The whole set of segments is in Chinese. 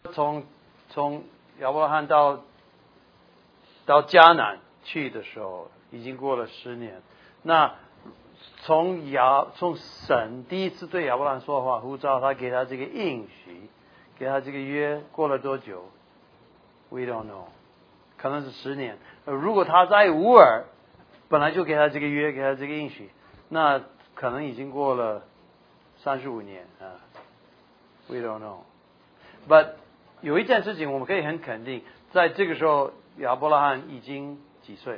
从亚伯拉罕到迦南去的时候，已经过了10年。那从神第一次对亚伯拉罕说话，呼召他，给他这个应许，给他这个约，过了多久 ？We don't know， 可能是10年。如果他在乌尔本来就给他这个约，给他这个应许，那可能已经过了35年啊。We don't know。But 有一件事情我们可以很肯定，在这个时候亚伯拉罕已经几岁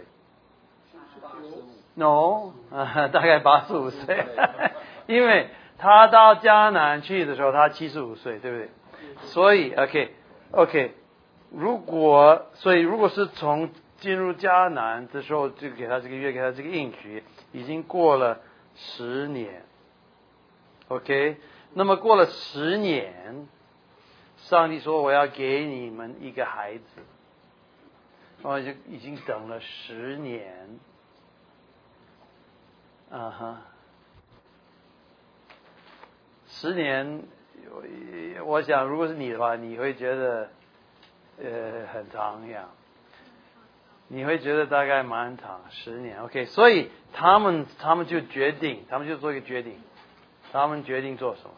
？No， 大概85岁，因为他到迦南去的时候他75岁，对不对？所以 OK， 如果是从进入迦南的时候就给他这个约，给他这个应许，已经过了10年 ，OK， 那么过了10年。上帝说：“我要给你们一个孩子。”然后就已经等了10年，10年，我想如果是你的话，你会觉得很长呀，你会觉得大概蛮长10年。OK， 所以他们就决定，他们就做一个决定，他们决定做什么？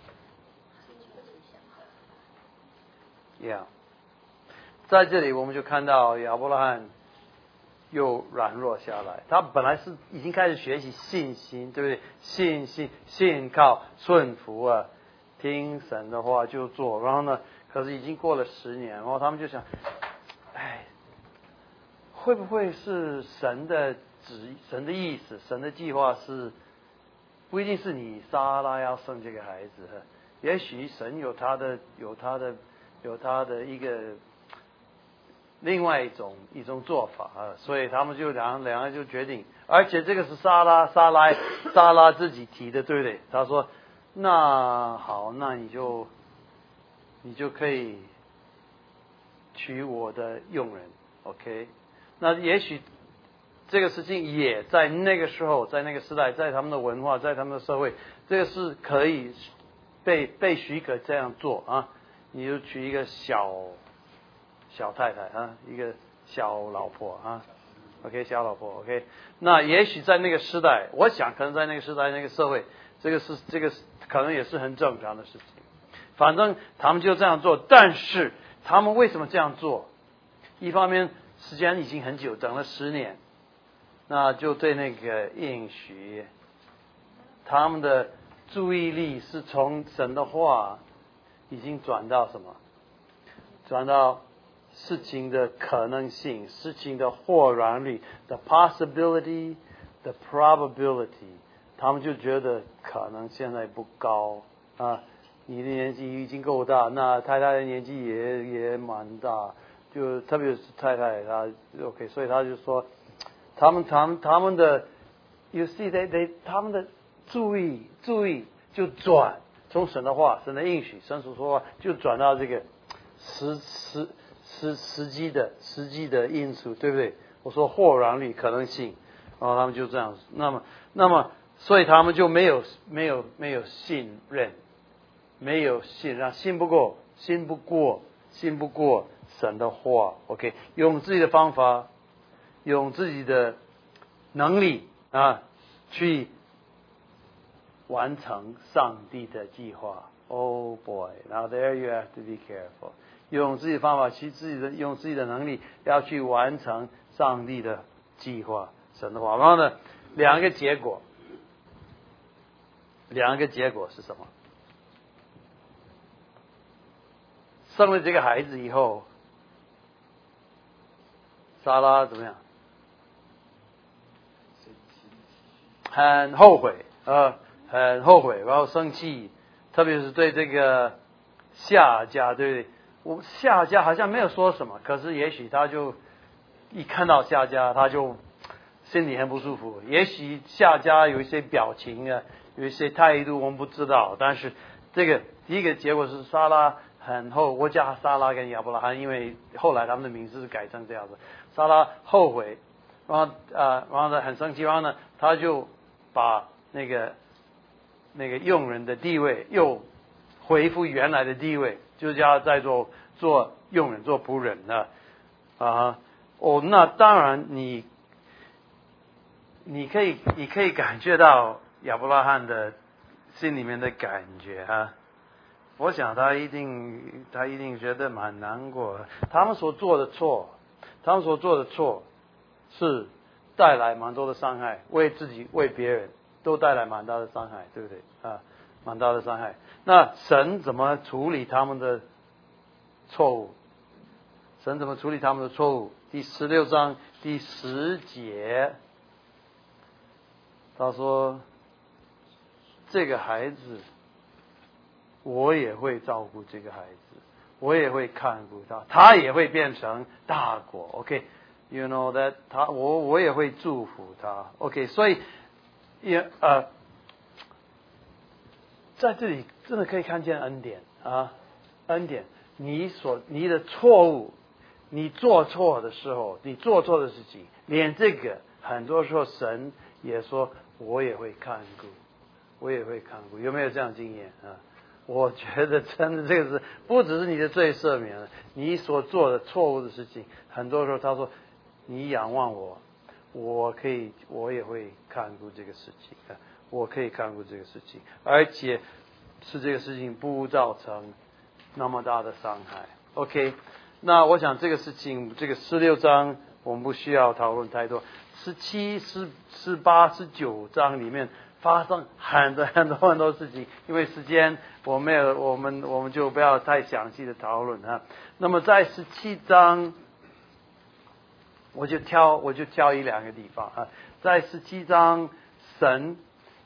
Yeah， 在这里我们就看到亚伯拉罕又软弱下来。他本来是已经开始学习信心，对不对？信靠顺服啊，听神的话就做。然后呢，可是已经过了10年，然后他们就想，会不会是神的神的意思，神的计划是不一定是你撒拉要生这个孩子，也许神有他的一个另外一种做法啊，所以他们就两个就决定，而且这个是撒拉自己提的，对不对？他说：“那好，那你就可以娶我的佣人 ，OK？” 那也许这个事情也在那个时候，在那个时代，在他们的文化，在他们的社会，这个是可以被许可这样做啊。你就娶一个小太太啊，一个小老婆啊 ，OK， 小老婆 OK。那也许在那个时代，我想可能在那个时代那个社会，这个可能也是很正常的事情。反正他们就这样做，但是他们为什么这样做？一方面时间已经很久，等了10年，那就对那个应许，他们的注意力是从神的话。已经转到什么？转到事情的可能性，事情的或然率 ，the possibility, the probability， 他们就觉得可能现在不高啊。你的年纪已经够大，那太太的年纪也蛮大，就特别是太太她 OK， 所以他就说，他们的 ，you see 他们的注意就转。从神的话，神的应许，神所说话，就转到这个实际的因素，对不对？我说或然率可能性，然后他们就这样子。那么，所以他们就没有信任，没有信不过神的话。OK， 用自己的方法，用自己的能力啊，去完成上帝的计划。Oh boy! Now there you have to be careful. 用自己的方法，用自己的能力，要去完成上帝的计划，神的话。然后呢，两个结果是什么？生了这个孩子以后，撒拉怎么样？很后悔很后悔，然后生气，特别是对这个夏家，对不对？夏家好像没有说什么，可是也许他就一看到夏家，他就心里很不舒服。也许夏家有一些表情啊，有一些态度，我们不知道。但是这个第一个结果是撒拉我叫撒拉跟亚伯拉罕，因为后来他们的名字是改成这样子。撒拉后悔，然后呢很生气，然后呢他就把那个佣人的地位又恢复原来的地位，就是要再做佣人、做仆人了那当然你可以感觉到亚伯拉罕的心里面的感觉我想他一定觉得蛮难过的。他们所做的错是带来蛮多的伤害，为自己为别人都带来蛮大的伤害，对不对蛮大的伤害。那神怎么处理他们的错误？第16章第10节，他说：“这个孩子，我也会照顾这个孩子，我也会看顾他，他也会变成大国。OK，you know that 我也会祝福他。OK， 所以在这里真的可以看见恩典恩典。你的错误。”你做错的时候，你做错的事情，连这个很多时候神也说我也会看顾，有没有这样经验我觉得真的这个是不只是你的罪赦免了，你所做的错误的事情，很多时候他说你仰望我，我也会看顾这个事情我可以看顾这个事情，而且是这个事情不造成那么大的伤害。OK。那我想这个事情，这个16章我们不需要讨论太多。17、18、19章里面发生很多事情，因为时间我们就不要太详细的讨论那么在17章，我就挑1、2个地方在17章，神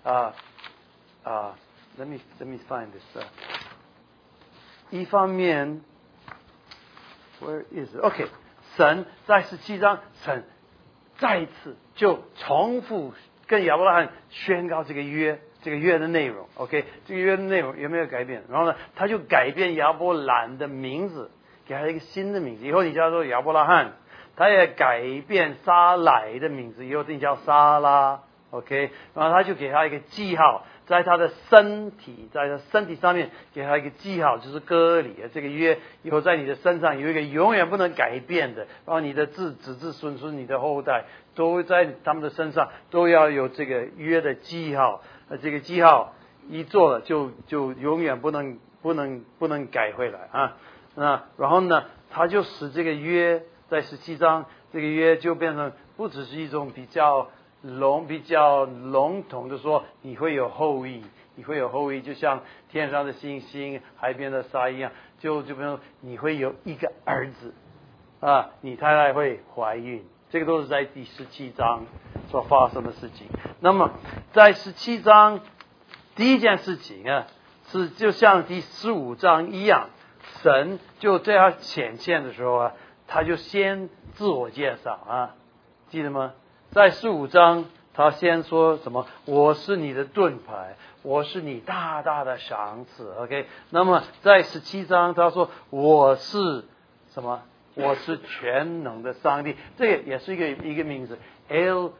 let me find this 一方面。Where is it? OK， 神在17章，神再一次就重复跟亚伯拉罕宣告这个约的内容。OK， 这个约的内容有没有改变？然后呢，他就改变亚伯兰的名字，给他一个新的名字。以后你叫做亚伯拉罕，他也改变撒莱的名字，以后你叫撒拉。OK， 然后他就给他一个记号。在他的身体上面给他一个记号，就是割礼这个约以后在你的身上有一个永远不能改变的，然后你的子孙孙你的后代都在他们的身上都要有这个约的记号，这个记号一做了就永远不能改回来然后呢，他就使这个约在17章，这个约就变成不只是一种比较笼统的说你会有后裔，就像天上的星星、海边的沙一样，就比如说你会有一个儿子你太太会怀孕，这个都是在第17章所发生的事情。那么在17章第一件事情是就像第15章一样，神就对他显现的时候他就先自我介绍记得吗？在15章，他先说什么？我是你的盾牌，我是你大大的赏赐。OK， 那么在17章，他说我是什么？我是全能的上帝，这个也是一个名字 El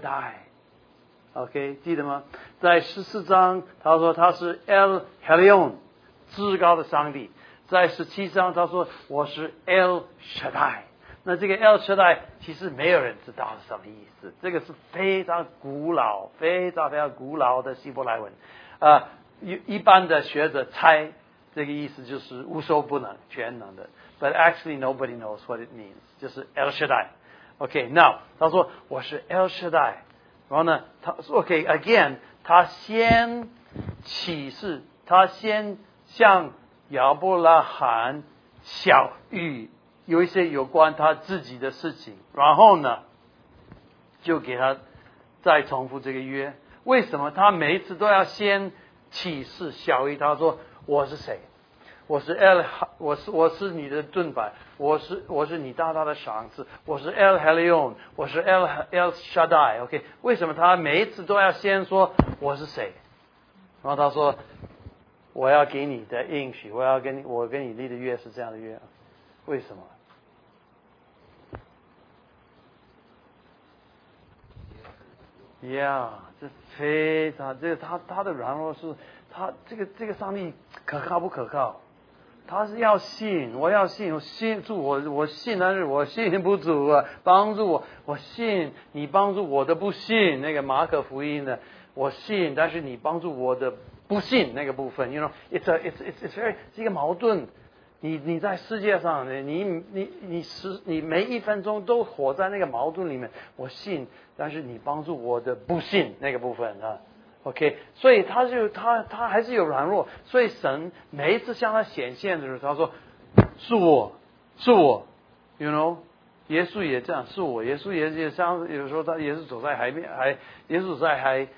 Shaddai。OK， 记得吗？在14章，他说他是 El Elyon， 至高的上帝。在17章，他说我是 El Shaddai。那这个 El Shaddai 其实没有人知道是什么意思，这个是非常古老的希伯来文一般的学者猜这个意思就是无所不能、全能的 ，but actually nobody knows what it means， 就是 El Shaddai。OK，now 他说我是 El Shaddai， 然后呢，他说 OK again， 他先启示，他先向亚伯拉罕晓谕有一些有关他自己的事情，然后呢，就给他再重复这个约。为什么他每一次都要先启示晓谕他说我是谁？我是你的盾牌，我是你大大的赏赐，我是 El Elyon， 我是 El Shaddai。OK， 为什么他每一次都要先说我是谁？然后他说我要给你的应许，我跟你立的约是这样的约，为什么？这非常他的软弱是他这个上帝可靠不可靠？他是要信，我要信，我信主，我信，但是我信不足啊，帮助我，我信你帮助我的不信，那个马可福音的，我信，但是你帮助我的不信那个部分 ，you know，it's very 是一个矛盾。你在世界上，你每一分钟都活在那个矛盾里面。我信，但是你帮助我的不信那个部分啊。OK， 所以他还是有软弱，所以神每一次向他显现的时候，他说是我，you know， 耶稣也这样，是我，耶稣也像有时候他也是走在海面，耶稣在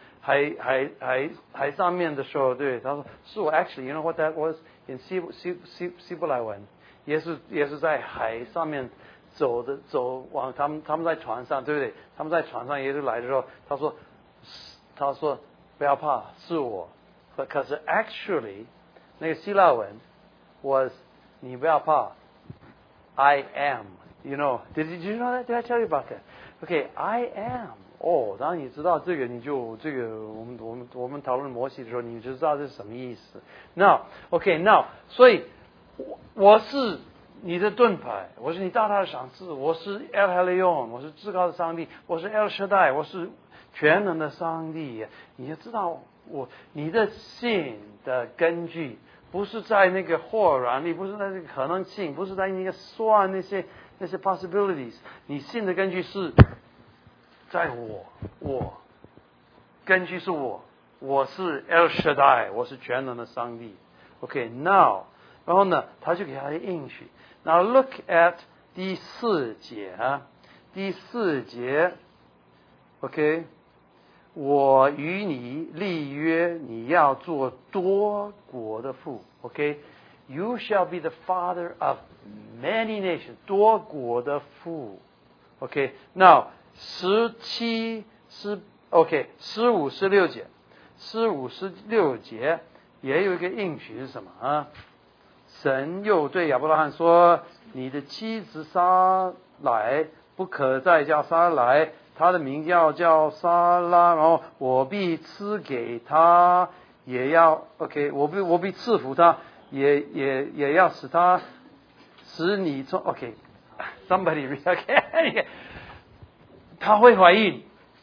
海上面的时候，对，他说是我 ，actually you know what that was in 希伯来文，耶稣在海上面走往他们在船上，对不对？他们在船上，耶稣来的时候，他说不要怕，是我。可是 actually 那个希腊文 was 你不要怕 ，I am。You know? Did you know that? Did I tell you about that? Okay, I am. 当你知道这个，你就这个我们讨论摩西的时候，你就知道这是什么意思。Now, 所以我是你的盾牌，我是你大大的赏赐，我是 El Elyon， 我是至高的上帝，我是 El Shaddai， 我是全能的上帝。你就知道你的信的根据不是在那个或然力，不是在那个可能性，不是在那个算那些 possibilities， 你信的根据是在我根据是我是 El Shaddai， 我是全能的上帝。Okay, now， 然后呢，他就给他的应许。Now look at 第四节，OK， 我与你立约，你要做多国的父。OK，You shall be the father of many nations， 多国的父。OK，now 15、16节，15、16节也有一个应许是什么啊？神又对亚伯拉罕说：“你的妻子撒来不可再叫撒来，她的名叫撒拉，然后我必赐给她，也要 OK， 我必赐福她，也要使你从 OK，somebody OK， 她会怀孕，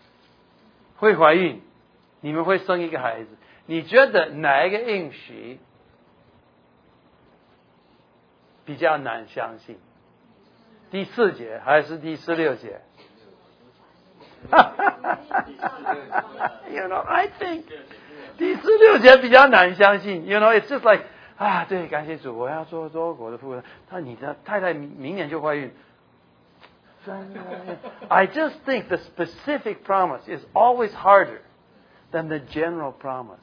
你们会生一个孩子。你觉得哪一个应许比较难相信？第4节还是第16节？You know, I think 第16节比较难相信。You know, it's just like 对，感谢主，我要做多国的父。你的太太明年就怀孕。I just think the specific promise is always harder than the general promise.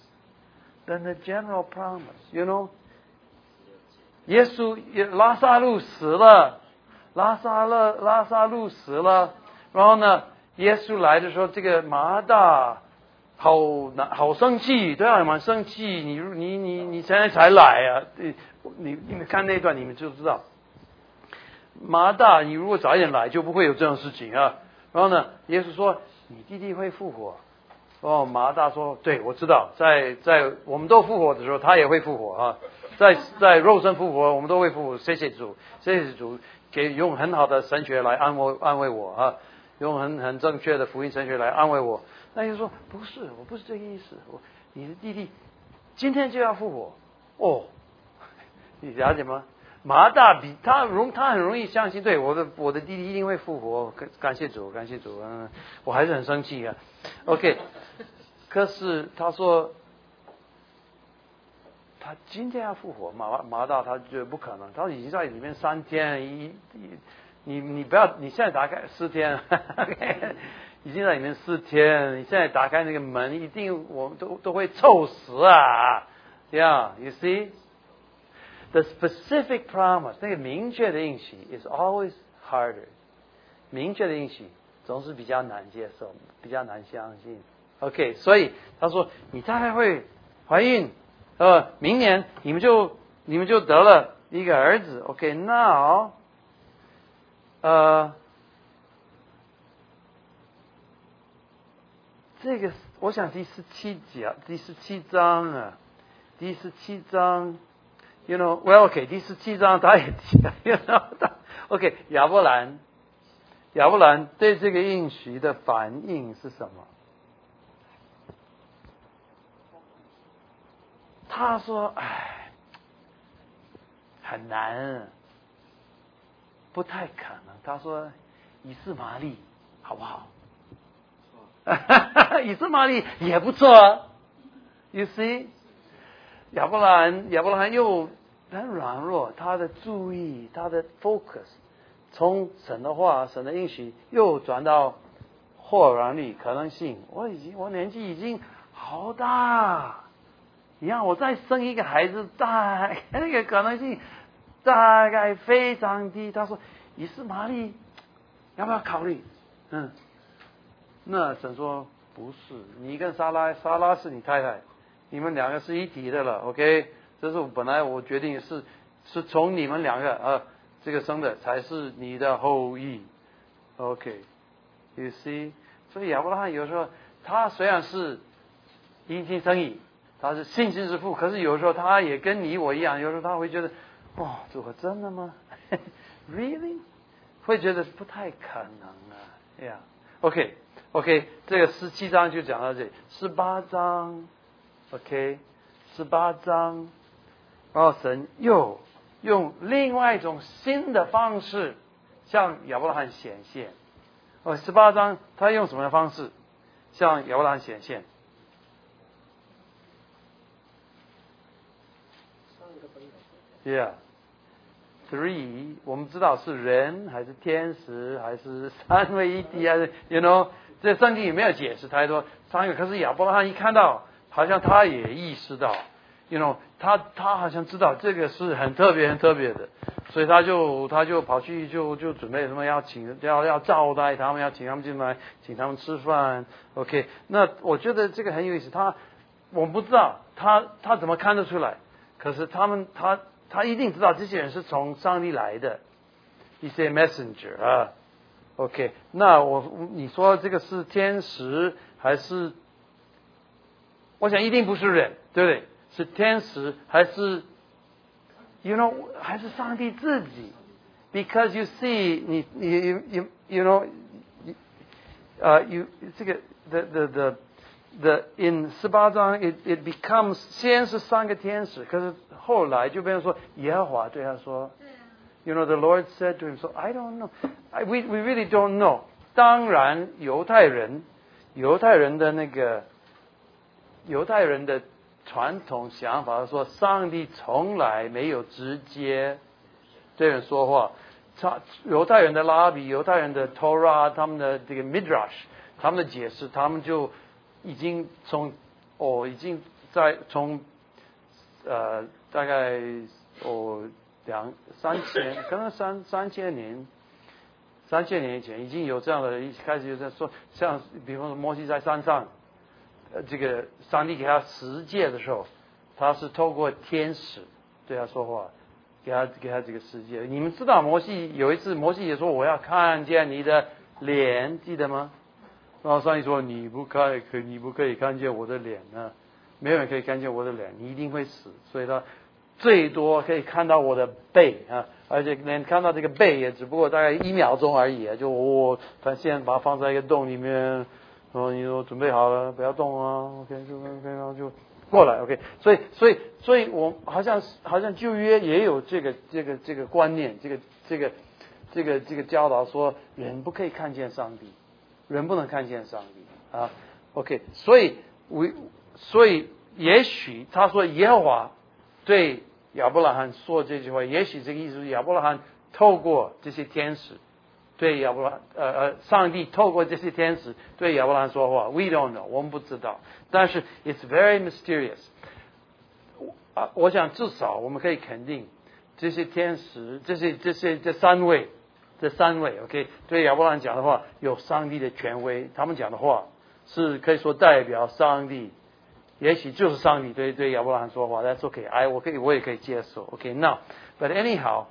You know, 耶稣拉萨路死了，拉萨路，然后呢，耶稣来的时候，这个马大好生气，对啊，蛮生气。你现在才来啊？你们看那段，你们就知道。马大，你如果早一点来，就不会有这种事情啊。然后呢，耶稣说：“你弟弟会复活。”马大说：“对，我知道，在我们都复活的时候，他也会复活啊。在肉身复活，我们都会复活。谢谢主，用很好的神学来安慰我啊，用很正确的福音神学来安慰我。”那耶稣说：“不是，我不是这个意思。你的弟弟今天就要复活。”你了解吗？马大比他很容易相信，对，我的弟弟一定会复活，感谢主，我还是很生气啊。OK， 可是他说他今天要复活，马大他觉得不可能，他已经在里面3天，你不要，你现在打开4天，已经在里面4天，你现在打开那个门，一定我们都会臭死啊 ！Yeah, you see?The specific promise， 那个明确的应许 is always harder。明确的应许总是比较难接受，比较难相信。OK， 所以他说你大概会怀孕，明年你们就得了一个儿子。OK，now，这个我想第17章啊。 第17章 well, OK， 第17章他也提了，OK， 亚伯兰对这个应许的反应是什么？他说：“哎，很难，不太可能。”他说：“以斯玛利好不好？”以斯玛利也不错啊。You see， 亚伯兰又很软弱，他的注意，他的 focus 从神的话、神的应许又转到或然率可能性。我年纪已经好大，你让我再生一个孩子，那个可能性大概非常低。他说：“以斯玛利要不要考虑？”那神说：“不是，你跟莎拉是你太太，你们两个是一体的了。OK， 这是本来我决定是从你们两个这个生的才是你的后裔。OK，you see， 所以亚伯拉罕有时候他虽然是因信生义，他是信心之父，可是有时候他也跟你我一样，有时候他会觉得，这个真的吗？Really？ 会觉得不太可能啊。OK， 这个17章就讲到这里，18章 ，OK， 18章，然后神又用另外一种新的方式向亚伯拉罕显现。18章他用什么方式向亚伯拉罕显现？Yeah。3， 我们知道是人还是天使还是三位一体还是 这圣经也没有解释太多3个，可是亚伯拉罕一看到，好像他也意识到他好像知道这个是很特别的，所以他就跑去就准备什么要招待他们，要请他们进来，请他们吃饭。OK， 那我觉得这个很有意思，我不知道他怎么看得出来，可是他一定知道这些人是从上帝来的一些 messenger 啊。OK， 那你说这个是天使还是？我想一定不是人，对不对？是天使还是还是上帝自己 ？Because you see， 这个 the in 18章 it becomes 先是3个天使，可是后来就变成说耶和华对他说。the Lord said to him, so I don't know. We really don't know. 当然，犹太人的传统想法说，上帝从来没有直接对人说话。犹太人的拉比、犹太人的 Torah， 他们的这个 Midrash， 他们的解释，他们就已经从大概可能3000年以前已经有这样的，开始有在说，像比方说摩西在山上，这个上帝给他10诫的时候，他是透过天使对他说话，给他这个10诫。你们知道有一次摩西也说我要看见你的脸，记得吗？然后上帝说你不可以看见我的脸呢，没有人可以看见我的脸，你一定会死，所以他最多可以看到我的背啊，而且连看到这个背也只不过大概1秒钟而已，他现在把它放在一个洞里面，然后你说准备好了，不要动啊 ，OK， 然后就过来 ，OK， 所以我好像旧约也有这个观念，这个教导说人不可以看见上帝，人不能看见上帝啊 ，OK， 所以也许他说耶和华对亚伯拉罕说这句话，也许这个意思是亚伯拉罕透过这些天使对上帝透过这些天使对亚伯拉罕说话。We don't know， 我们不知道，但是 it's very mysterious。我想至少我们可以肯定，这些天使，这三位 ，OK， 对亚伯拉罕讲的话有上帝的权威，他们讲的话是可以说代表上帝。也许就是上帝对亚伯拉罕说话 ，That's OK， 我也可以接受 OK。Now，but anyhow，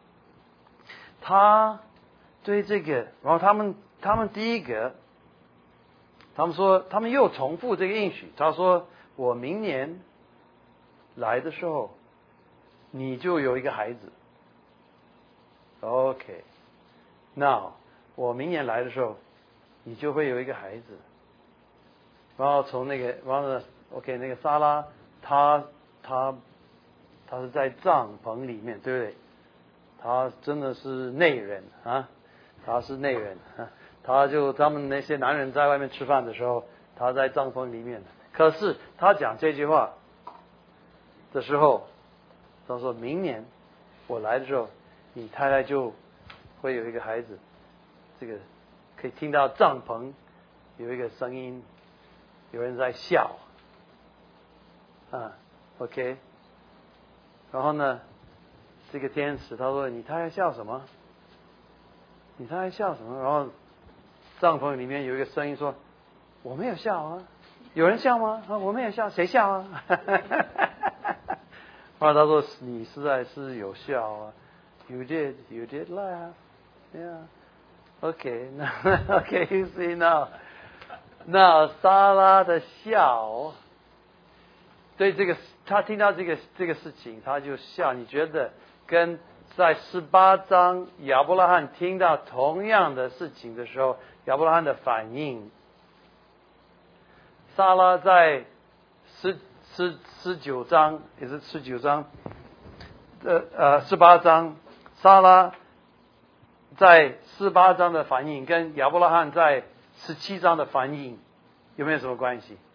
他对这个，然后他们第一个，他们说他们又重复这个应许，他说我明年来的时候，你就有一个孩子。OK， 那我明年来的时候，你就会有一个孩子。然后从那个，然后呢 ，OK， 那个撒拉，他是在帐篷里面，对不对？他真的是内人啊，他是内人啊。他们那些男人在外面吃饭的时候，他在帐篷里面。可是他讲这句话的时候，他说明年我来的时候，你太太就会有一个孩子。这个可以听到帐篷有一个声音，有人在笑啊 ，OK。然后呢，这个天使他说：“你太太笑什么？你太太笑什么？”然后帐篷里面有一个声音说：“我没有笑啊，有人笑吗？啊，我没有笑，谁笑啊？”然后他说：“你实在是有笑啊 ，You did laugh, yeah, OK, OK, you see now。”那撒拉的笑，对这个他听到这个事情，他就笑。你觉得跟在18章亚伯拉罕听到同样的事情的时候，亚伯拉罕的反应，撒拉在19章也是19章18章，撒拉在18章的反应跟亚伯拉罕在17章的反应有没有什么关系？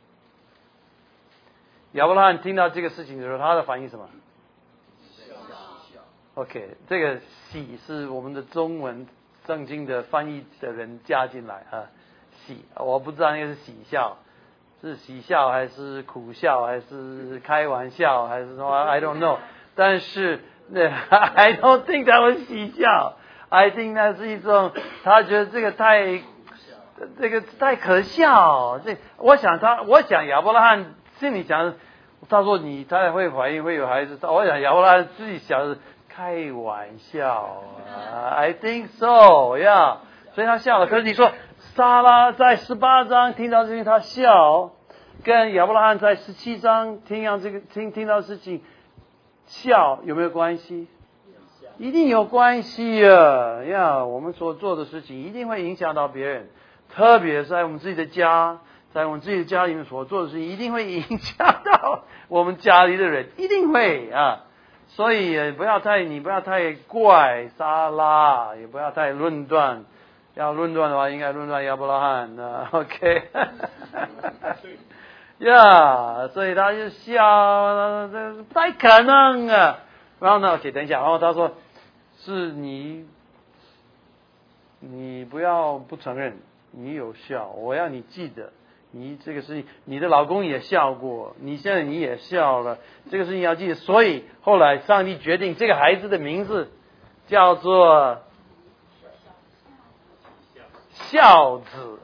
亚伯拉罕听到这个事情的时候，他的反应是什么？OK， 这个喜是我们的中文圣经的翻译的人加进来啊，喜，我不知道那个是喜笑，是喜笑还是苦笑还是开玩笑还是什么 I don't know， 但是I don't think that was 喜笑 ，I think 那是一种他觉得这个太可笑，我想亚伯拉罕心里想，他说你太太会怀孕会有孩子，我想亚伯拉罕自己想是开玩笑啊 ，I think so， 呀、yeah ，所以他笑了。可是你说撒拉在18章听到这些他笑，跟亚伯拉罕在17章听到事情笑有没有关系？一定有关系啊！呀，我们所做的事情一定会影响到别人，特别是在我们自己的家，在我们自己的家里面所做的事情，一定会影响到我们家里的人，一定会啊！所以你不要太怪撒拉，也不要太论断。要论断的话，应该论断亚伯拉罕啊 ，OK 呀，所以他就笑，这不太可能啊。然后呢 ，OK， 等一下，然后他说。是你不要不承认，你有笑，我要你记得，你这个事情，你的老公也笑过，你现在你也笑了，这个事情要记得。所以后来上帝决定这个孩子的名字叫做孝子，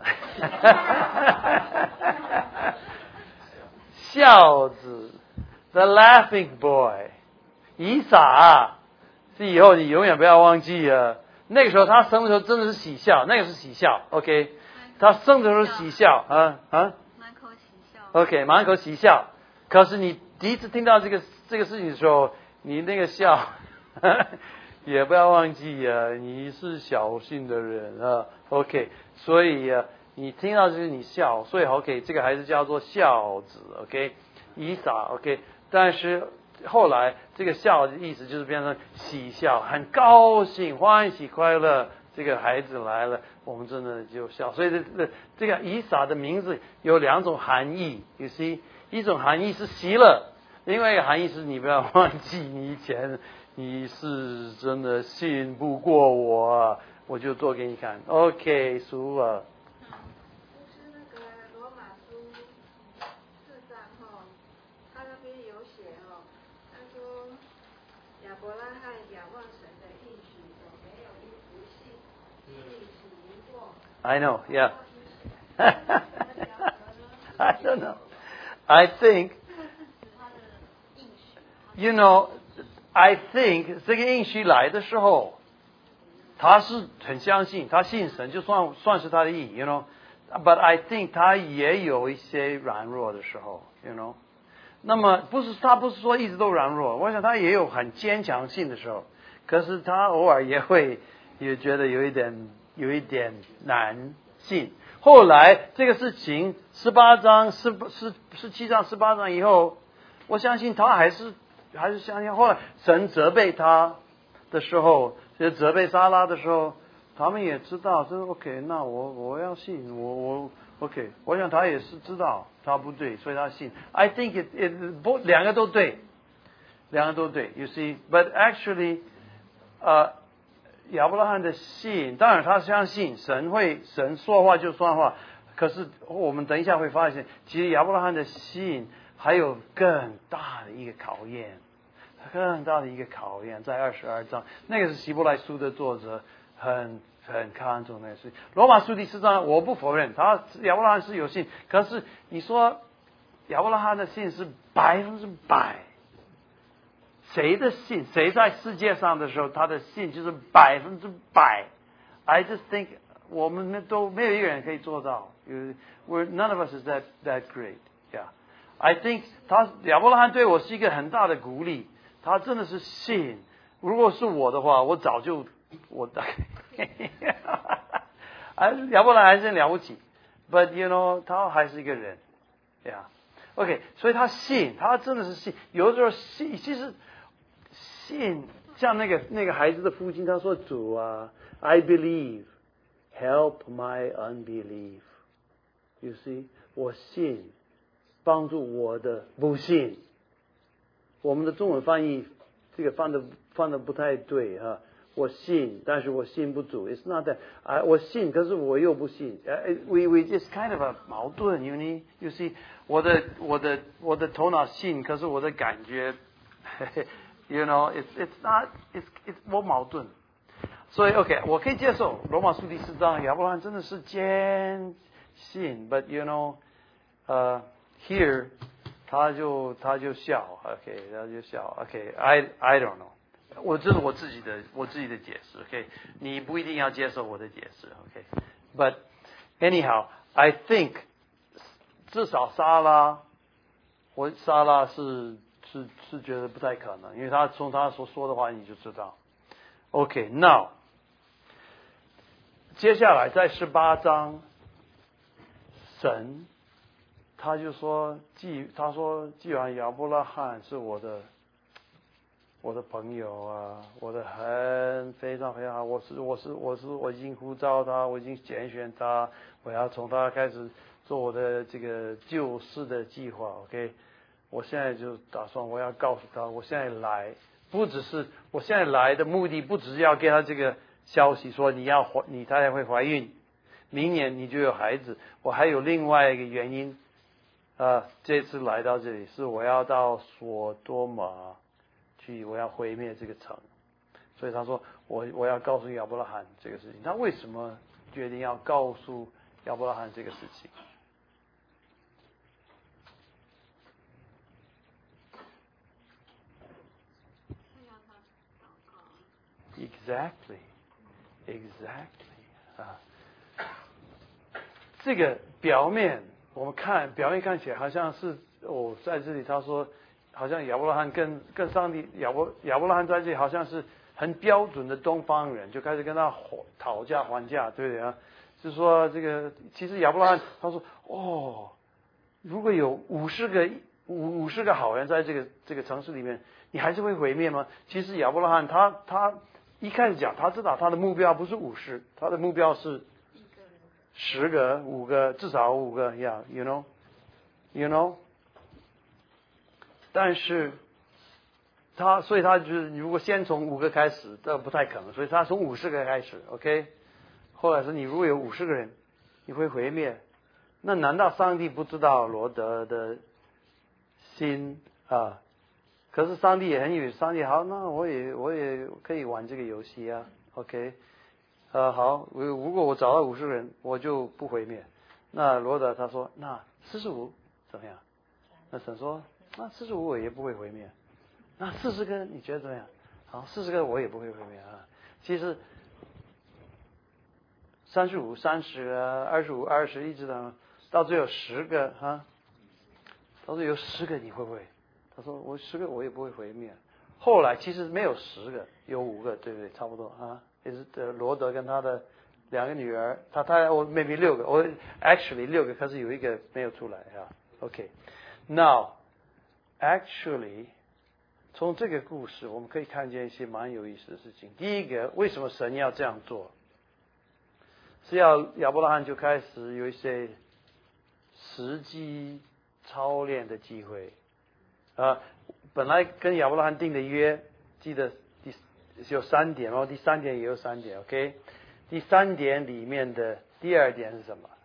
孝子 ，the laughing boy， 以撒。是以后你永远不要忘记啊！那个时候他生的时候真的是喜笑，那个是喜笑 ，OK？ 他生的时候是喜笑啊，满口喜笑 ，OK， 满口喜笑。可是你第一次听到这个事情的时候，你那个笑也不要忘记啊，你是小心的人啊 ，OK？ 所以你听到这个你笑，所以 OK， 这个孩子叫做孝子 ，OK？ 以撒 ，OK？ 但是。后来这个笑的意思就是变成喜笑，很高兴、欢喜、快乐，这个孩子来了，我们真的就笑。所以这个以撒的名字有2种含义 ，you see， 一种含义是喜乐，另外一个含义是你不要忘记你以前你是真的信不过我，我就做给你看。OK， 苏啊。I know, yeah. I don't know. I think, I think 这个应许来的时候，他是很相信，他信神，就算是他的意 ，But I think 他也有一些软弱的时候 . 那么他不是说一直都软弱，我想他也有很坚强性的时候，可是他偶尔也觉得有一点难信。后来这个事情17章18章以后，我相信他还是相信。后来神责备他的时候，就责备撒拉的时候，他们也知道，就是 OK， 那我要信，我 OK， 我想他也是知道他不对，所以他信。I think 两个都对，you see，but actually，亚伯拉罕的信，当然他相信神说话就算话，可是我们等一下会发现，其实亚伯拉罕的信还有更大的一个考验，在22章，那个是希伯来书的作者很看重那个事。罗马书第4章，我不否认亚伯拉罕是有信，可是你说亚伯拉罕的信是100%。谁的信？谁在世界上的时候，他的信就是100%。I just think 我们都没有一个人可以做到。None of us is that great. Yeah, I think 亚伯拉罕对我是一个很大的鼓励。他真的是信。如果是我的话，我早就亚伯拉罕还是了不起。But you know， 他还是一个人。Yeah.OK， 所以他信，他真的是信。有的时候信，其实信像那个孩子的父亲，他说：“主啊 ，I believe, help my unbelief。” You see， 我信，帮助我的不信。我们的中文翻译这个放的不太对哈。我信，但是我信不足。It's not that 我信，可是我又不信。We just kind of a 矛盾。You see， 我的头脑信，可是我的感觉，you know，it's not it's 我矛盾。所以 OK， 我可以接受罗马书第4章，亚伯拉罕真的是坚信 ，but you know，here 他就笑 ，OK， 他就笑 ，OK，I don't know。这是我自己的解释 ，OK， 你不一定要接受我的解释 ，OK，but anyhow， I think 至少撒拉是觉得不太可能，因为他从他所说的话你就知道 ，OK，now 接下来在18章，神他就说既然亚伯拉罕是我的朋友啊，我的非常好，我已经呼召他，我已经拣选他，我要从他开始做我的这个救世的计划 ，OK， 我现在就打算我要告诉他，我现在来的目的不只是要给他这个消息说你太太会怀孕，明年你就有孩子，我还有另外一个原因这次来到这里是我要到索多玛。我要毁灭这个城，所以他说我要告诉亚伯拉罕这个事情。他为什么决定要告诉亚伯拉罕这个事情？Exactly， 这个表面看起来好像是在这里他说。好像亚伯拉罕跟上帝亚伯拉罕在这里好像是很标准的东方人，就开始跟他讨价还价，对不对啊？就是说这个其实亚伯拉罕他说如果有50个好人在这个城市里面，你还是会毁灭吗？其实亚伯拉罕他一开始讲，他知道他的目标不是50，他的目标是10个、5个，至少5个 ，you know。但是所以他就是如果先从5个开始，这不太可能，所以他从50个开始 ，OK。后来说你如果有50个人，你会毁灭，那难道上帝不知道罗德的心啊？可是上帝也很有上帝好，那我也可以玩这个游戏啊 ，OK。好，如果我找到50个人，我就不毁灭。那罗德他说那45怎么样？那神说。那45我也不会毁灭，那40个你觉得怎么样？好，40个我也不会毁灭啊。其实35、30、25、20一直到最后10个到最后有10个你会不会？ 他说我10个我也不会毁灭。后来其实没有10个，有5个，对不对？差不多啊，也是罗德跟他的2个女儿，我 maybe 6个，我 actually 6个，可是有一个没有出来啊。OK，now actually 从这个故事我们可以看见一些蛮有意思的事情。第一个，为什么神要这样做？是要亚伯拉罕就开始有一些实际操练的机会本来跟亚伯拉罕定的约，记得有3点，然后第3点也有3点 ，OK？ 第3点里面的第2点是什么？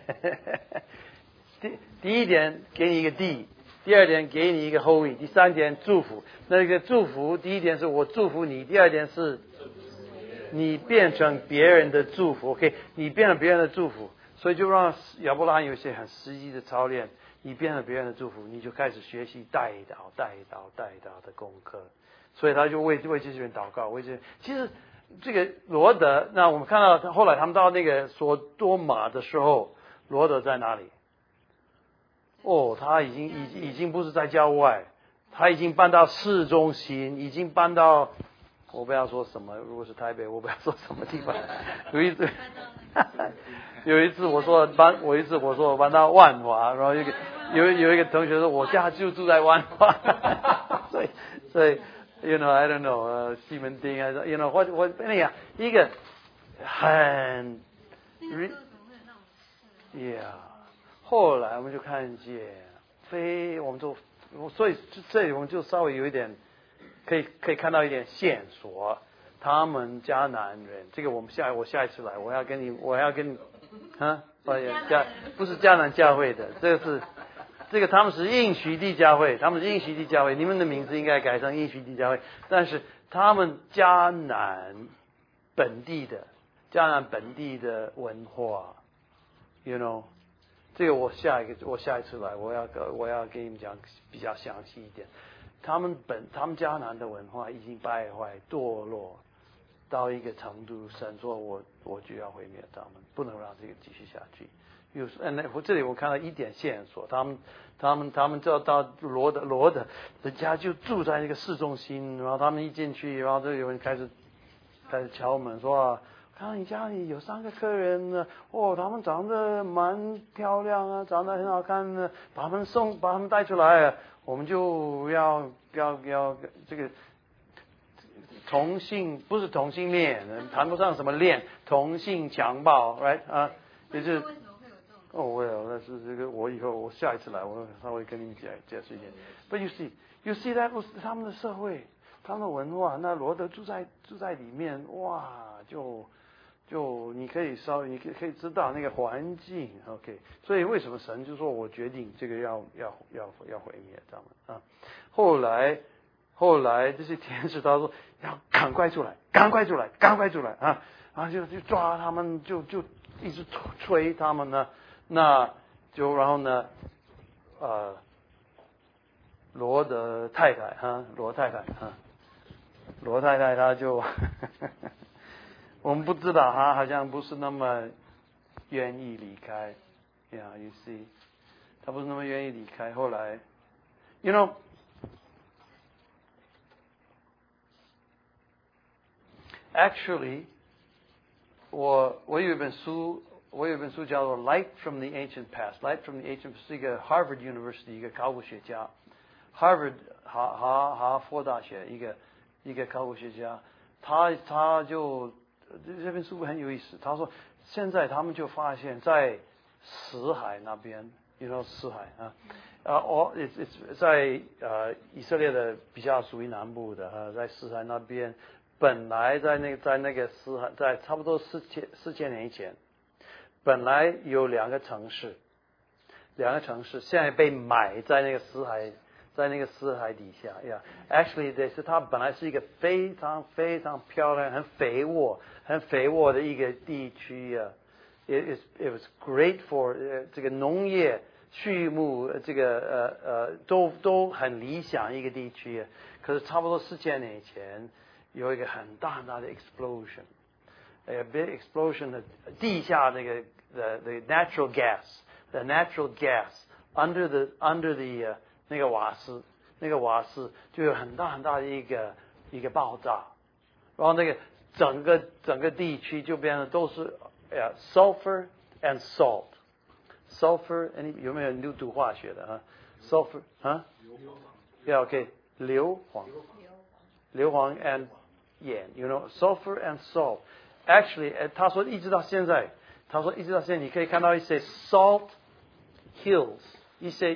第1点给你一个地，第2点给你一个后裔，第3点祝福。那个祝福，第1点是我祝福你，第2点是你变成别人的祝福 ，OK？ 你变成别人的祝福，所以就让亚伯拉罕有一些很实际的操练。你变成别人的祝福，你就开始学习代祷的功课。所以他就为这些人祷告，其实这个罗德，那我们看到后来他们到那个索多玛的时候，罗德在哪里？他已经不是在郊外，他已经搬到市中心，已经搬到我不要说什么，如果是台北，我不要说什么地方。有一次我说我搬到万华，然后有一个同学说我家就住在万华，所以 I don't know 西门町啊我那样一个很后来我们就看见所以这里我们就稍微有一点可以看到一点线索。他们迦南人，这个我下一次来，我要跟你不是迦南教会的，这个他们是应许地教会，你们的名字应该改成应许地教会，但是他们迦南本地的文化 这个我下一次来，我要跟你们讲比较详细一点。他们迦南的文化已经败坏堕落到一个程度，神说我就要毁灭他们，不能让这个继续下去。这里我看到一点线索，他们就到罗德的家就住在那个市中心，然后他们一进去，然后就有人开始敲门说看你家里有3个客人呢，他们长得蛮漂亮啊，长得很好看呢，把他们带出来，我们就要这个不是同性恋，谈不上什么恋，同性强暴 ，right 也就是那是这个我以后我下一次来，我稍微跟你解释一点。But you see that 他们的社会，他们的文化，那罗德住在里面，就你可以知道那个环境 ，OK？ 所以为什么神就说我决定这个要毁灭他们后来这些天使他说要赶快出来然后就抓他们，就一直催他们呢，然后呢罗太太她就我们不知道她好像不是那么愿意离开 you see 她不是那么愿意离开。后来actually 我有一本书叫做 Light from the Ancient Past。Light from the Ancient Past 是一个 Harvard University 一个考古学家，Harvard 哈佛大学一个考古学家，他就这本书很有意思。他说现在他们就发现，在死海那边死海在以色列的比较属于南部的在死海那边。本来在那个死海，在差不多4000年以前，本来有2个城市，现在被埋在那个死海底下呀。Actually， 它本来是一个非常非常漂亮、很肥沃的一个地区呀。It was great for 这个农业、畜牧，这个都很理想一个地区。可是差不多4000年以前。有一个很大的 explosion，a big explosion 的地下那个the natural gas under the 那个瓦斯那个瓦斯就有很大很大的一个爆炸，然后那个整个地区就变得都是sulfur and salt。sulfur， 有没有你读化学的啊 ？sulfur 啊 ？Yeah, OK， 硫磺 and 盐 ，you know sulfur and salt。Actually， 他说一直到现在，你可以看到一些 salt hills， 一些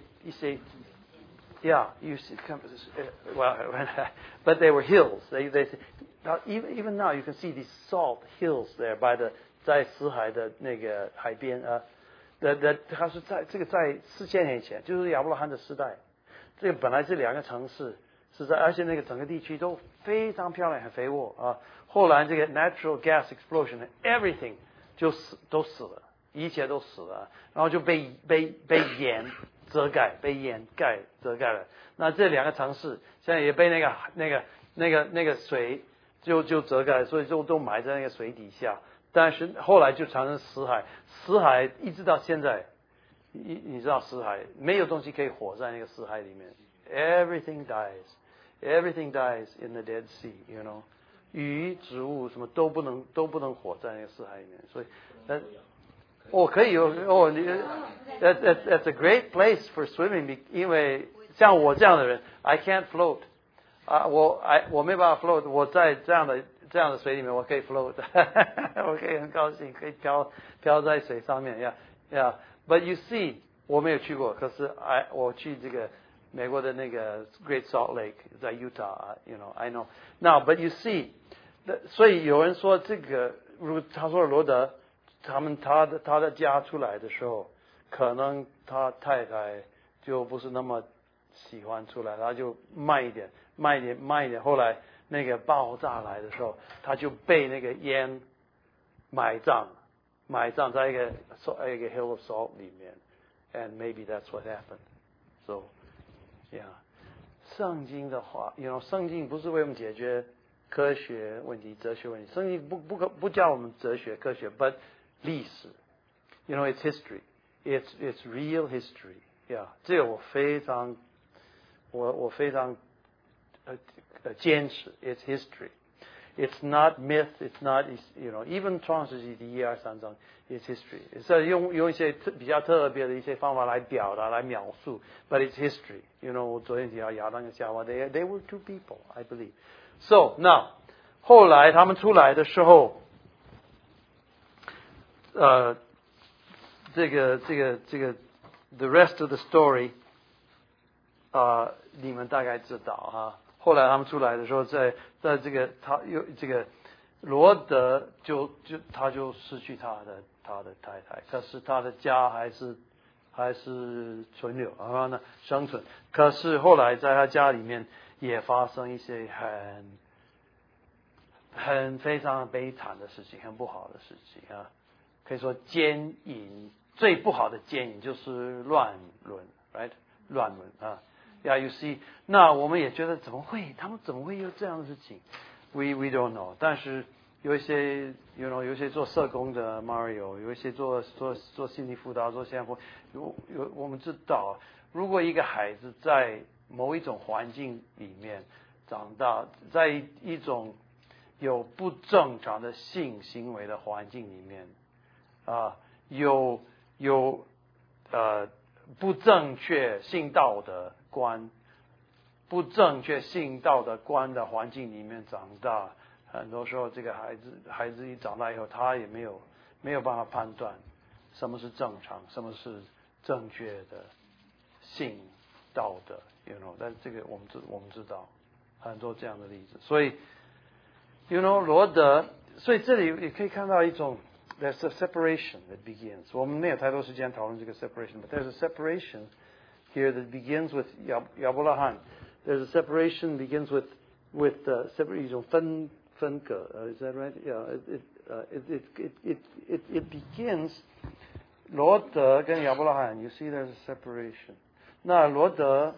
Yeah, you see, well, but they were hills. Even now you can see these salt hills there by 在死海的那个海边啊。他是在4000年前，就是亚伯拉罕的时代。这个本来这两个城市是在，而且那个整个地区都非常漂亮，很肥沃啊。后来这个 natural gas explosion，everything 都死了，一切都死了，然后就被盐遮盖，遮盖了。那这两个城市现在也被那个水就遮盖，所以都埋在那个水底下。但是后来就产生死海一直到现在，你知道死海没有东西可以活在那个死海里面 ，everything dies in the Dead Sea, you know， 鱼、植物什么都不能活在那个死海里面，所以可以that's a great place for swimming， 因为像我这样的人 ，I can't float， 我没办法 float， 我在这样的水里面我可以 float， 我可以很高兴可以飘在水上面 ，yeah。But you see， 我没有去过，可是我去这个美国的那个 Great Salt Lake 在 Utah，you know I know now， but you see， 所以有人说这个，如果他说罗德他的家出来的时候，可能他太太就不是那么喜欢出来，他就慢一点。后来那个爆炸来的时候，他就被那个烟埋葬在一个 hill of salt 里面 ，and maybe that's what happened. So, yeah， 圣经的话 ，you know， 圣经不是为我们解决科学问题、哲学问题，圣经不教我们哲学、科学 ，but 历史 ，you know，it's history. It's real history. Yeah， 这个我非常坚持 ，it's history. It's not myth. It's not, you know, even 创世纪第1、2、3章 ，it's history. 是用一些比较特别的一些方法来表达、来描述 ，but it's history. You know， 我昨天提到亚当跟夏娃 ，they were two people, I believe. So now， 后来他们出来的时候，这个 the rest of the story， 你们大概知道哈。后来他们出来的时候，在这个罗德他就失去他的太太，可是他的家还是存留，然后呢生存。可是后来在他家里面也发生一些非常悲惨的事情，很不好的事情啊。可以说奸淫，最不好的奸淫就是乱伦 ，right？ 乱伦啊。Yeah, you see， 那我们也觉得他们怎么会有这样的事情 ？We don't know。但是有一些 ，you know， 有一些做社工的 Mario， 有一些做心理辅导、做先锋，我们知道，如果一个孩子在某一种环境里面长大，在一种有不正常的性行为的环境里面，有不正确性道德观的环境里面长大，很多时候这个孩子一长大以后，他也没有办法判断什么是正常，什么是正确的性道德 ，you know， 但这个我们知道很多这样的例子，所以 you know 罗德，所以这里也可以看到一种。There's a separation that begins. 我们没有太多时间讨论这个 separation, but there's a separation here that begins with 亚伯拉罕. There's a separation begins with 一种分隔 is that right? Yeah. It begins 罗德跟亚伯拉罕 You see, there's a separation. 那罗德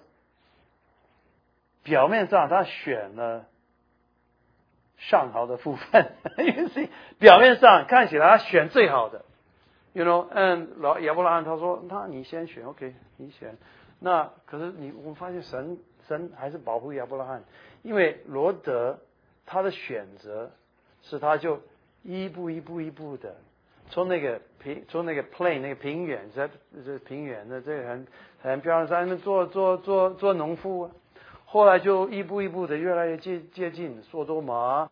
表面上他选了上好的部分，you see， 表面上看起来他选最好的 ，you know， 亚伯拉罕他说，那你先选 ，OK， 你选。那可是我们发现神神还是保护亚伯拉罕，因为罗德他的选择是他就一步的从那个plain 那个平原，这平原的这个很漂亮山做农夫，后来就一步的越来越接近索多玛